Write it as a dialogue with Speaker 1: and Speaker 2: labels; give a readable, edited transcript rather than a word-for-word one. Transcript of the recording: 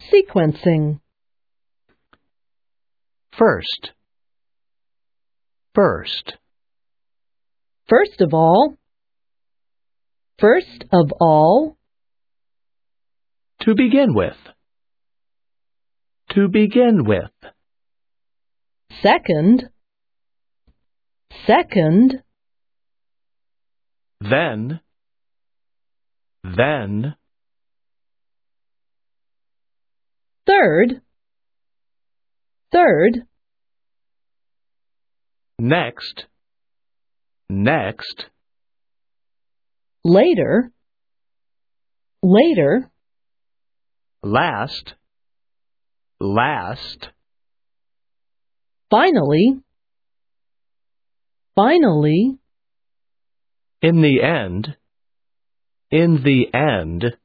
Speaker 1: Sequencing.
Speaker 2: First. First.
Speaker 1: First of all. First of all.
Speaker 2: To begin with. To begin with.
Speaker 1: Second. Second.
Speaker 2: Then. Then.
Speaker 1: Third. Third.
Speaker 2: Next. Next.
Speaker 1: Later. Later.
Speaker 2: Last. Last.
Speaker 1: Finally. Finally.
Speaker 2: In the end. In the end.